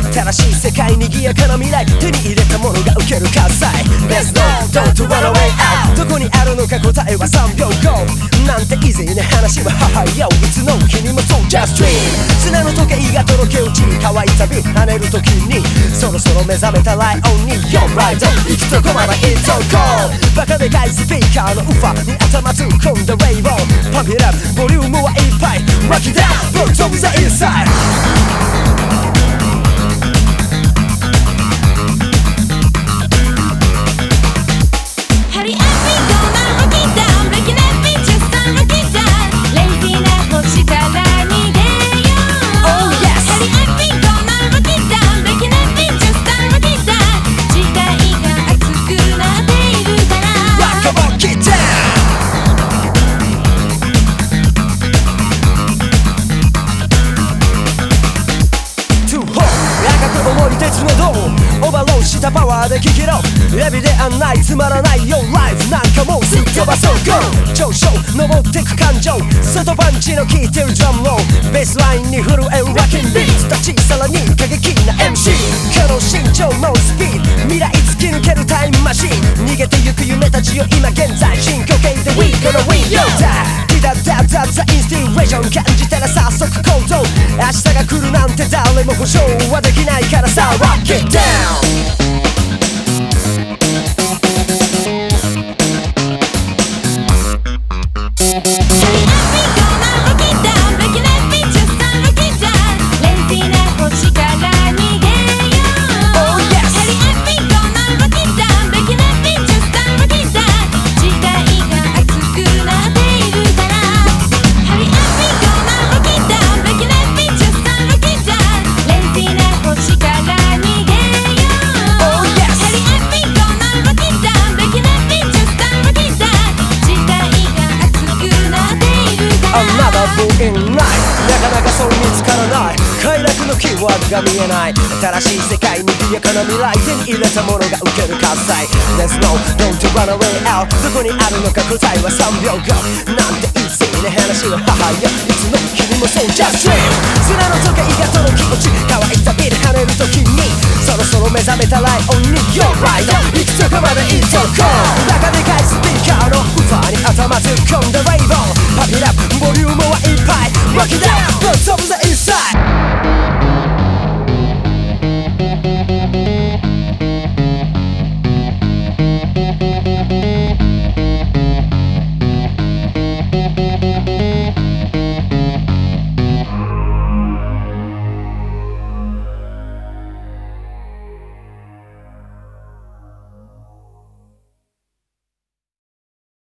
正しい世界に賑やかな未来、手に入れたものが受ける喝采。 Let's go, don't run away out。 どこにあるのか答えは3秒後なんて以前ね話は母よ、いつの日にもそう Just dream。 砂の時計がとろけ落ち乾いた瓶跳ねる時にそろそろ目覚めたライオンに Yo right on 行くとこまで It's all cold。 バカでかいスピーカーのウファに頭突っ込んだレイボー、パンピラップボリュームはいっぱい Rock it down, Bolt of the inside。鉄のドームオーバーローしたパワーで聞きろ。エビで案内つまらないよライフなんかもうすっ飛ばそう GO。 上昇登ってく感情外パンチの効いてるドラムロールベースラインに震えるラッキンビーツたちさらに過激な MC。 可能身長のスピード未来突き抜けるタイムマシン逃げてゆく夢たちよ今現在進行形で We gonna win yo。 ダダダダインスピレーション感じたら早速行動明日が来るなんて誰も保証はできないからさ Rock it down。なかなかそう見つからない快楽のキーワードが見えない新しい世界に賑やかな未来手に入れたものが受ける喝采。 Let's go, don't run away out。 どこにあるのか答えは3秒後なんていつね話は母よ、いつの日にもそう Just dream。 砂の時計がとろき落ち乾いたビル跳ねる時にそろそろ目覚めたライオンに Yo right on 行くとこまで It's all cold。 バカでかいスピーカーのウファーに頭突っ込んだレイボー、パピラップボリュームはいっぱい Rock it down, Bolt of the inside。